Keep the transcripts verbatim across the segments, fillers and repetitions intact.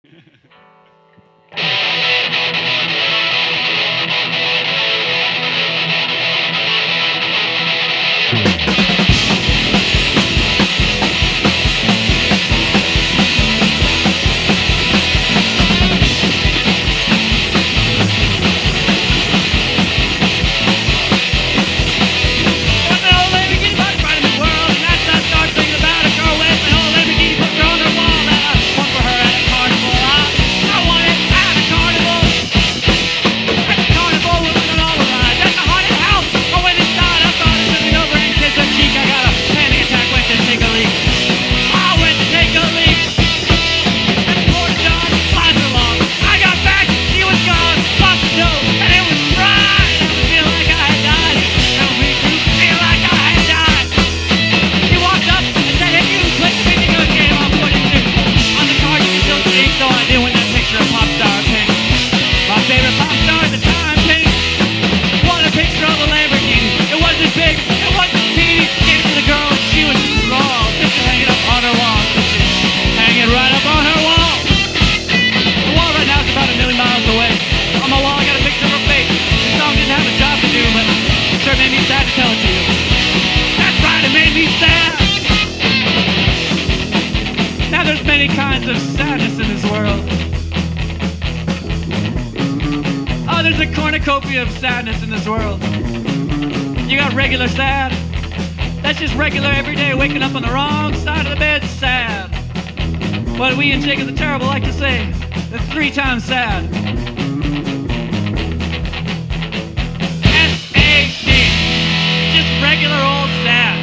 Many kinds of sadness in this world. Oh, there's a cornucopia of sadness in this world. You got regular sad. That's just regular everyday waking up on the wrong side of the bed sad. What we and Jacob the Terrible like to say, the three times sad. S A D. Just regular old sad.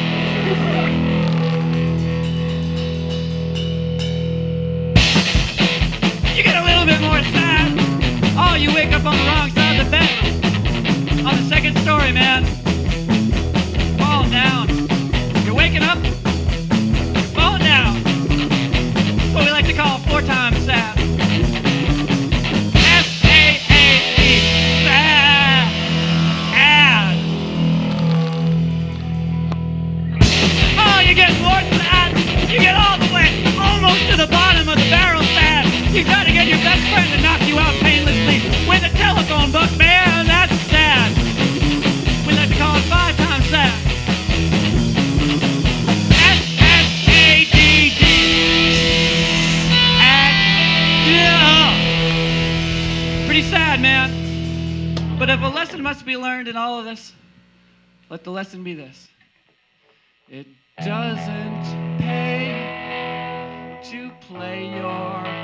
Oh, you wake up on the wrong side of the bed. On the second story, man. Falling down. You're waking up. You're falling down. What we like to call four times sad. S A A D. Sad. Sad. Oh, you get more sad. You get all the way almost to the bottom of the barrel sad. You try to get your best friend to knock you out painlessly with a telephone book, man, that's sad. We like to call it five times sad. S S A D D. Pretty sad, man. But if a lesson must be learned in all of this, let the lesson be this. It doesn't pay to play your